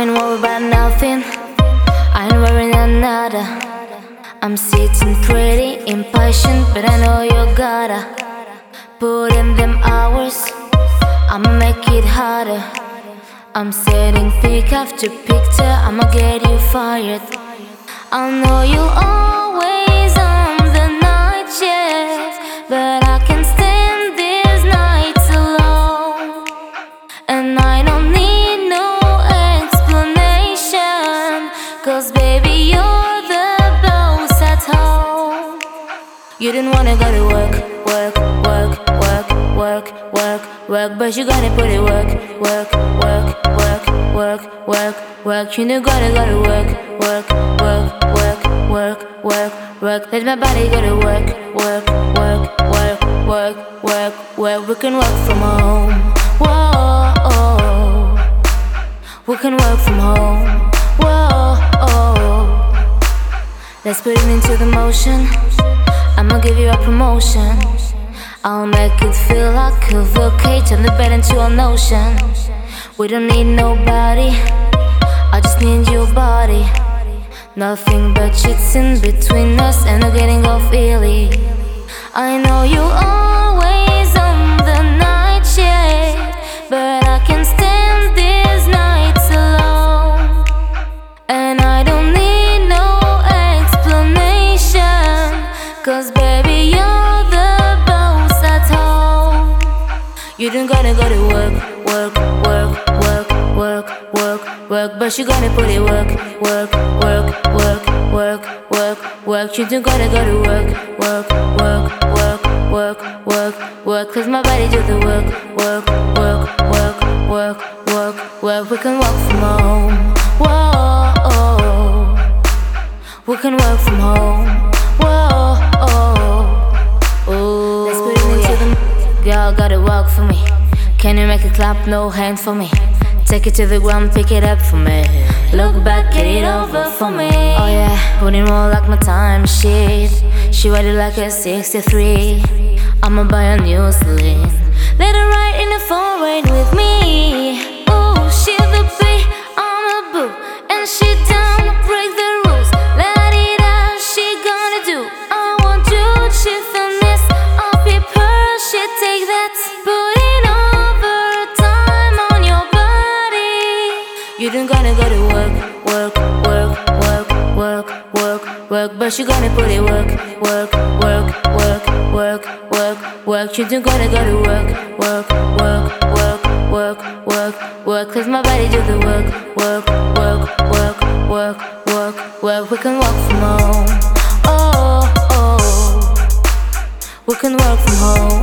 I ain't worried about nothing, I ain't worrying another. I'm sitting pretty impatient, but I know you gotta put in them hours, I'ma make it harder. I'm setting pick after picture, I'ma get you fired. I know you always on the night shift, but I can't stand these nights alone. And I don't need no explanation, 'cause baby you're the boss at home. You didn't wanna go to work, work, work, work, work, work, work, but you gotta put it work, work, work, work, work, work, work. You know gotta go to work, work, work, work, work, work, work. Let my body go to work, work, work, work, work, work, work. We can work from home, whoa. We can work from home, whoa. Let's put it into the motion, I'ma give you a promotion. I'll make it feel like a volcano, turn the bed into an ocean. We don't need nobody, I just need your body. Nothing but shit's in between us, and I'm getting off early. I know you always on the night shift, but I can't stand these nights alone. And I don't need no explanation, 'cause baby you're the boss at home. You don't gotta go to work, work, work, work, work, work, work, but you gotta put it work, work, work, work, work, work, work. You don't gotta go to work, work, work, work, work, work, work, 'cause my body do the work, work, work, work, work, work, work. We can work from home, whoa. We can work from home, whoa. Ooh, let's put it into the girl, gotta work for me. Can you make it clap, no hand for me? Take it to the ground, pick it up for me. Look back, get it over for me. Oh yeah, putting more like my time shit. She ride it like a 63. I'ma buy a new sling. Let her ride in the foreign with me. Oh, she the bee, I'm a boo, and she down to break the rules. Let it out, she gonna do. I want you, she finesse, I'll be her, she take that. Putting overtime on your body. You don't gotta go to work, work, work, work, work, work, work, but you gonna put it work, work, work, work, work, work, work. You don't gotta go to work, work, work, work, work, work, work, 'cause my body do the work, work, work, work, work, work, work. We can work from home, oh. We can work from home.